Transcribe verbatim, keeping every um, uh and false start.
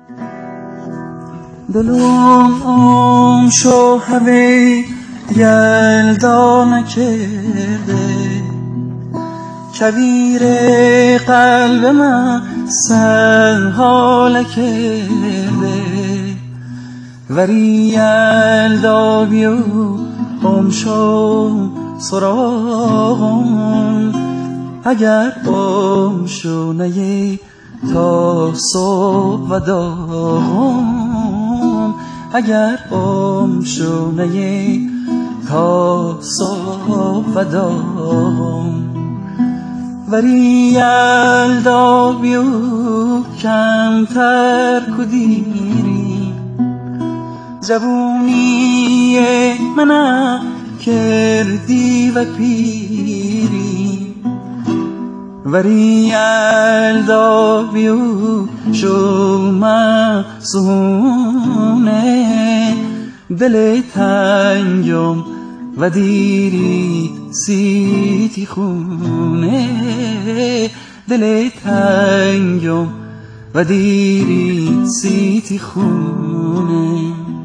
دلم ام شو همه یلدا نکرده، کویر قلب من سرحال کرده، وری یلدا بیو ام شو سراغم، اگر ام شو نیه تا صبح و داغم، اگر ام شو نیه تا صبح و داغم. وری یلدا بیو کمتر کدیری، جوونی منم کردی و پیری، وری یلدا بیو شو مغزونه، دل تنگم و دیری سیتی خونه، دل تنگم و دیری سیتی خونه.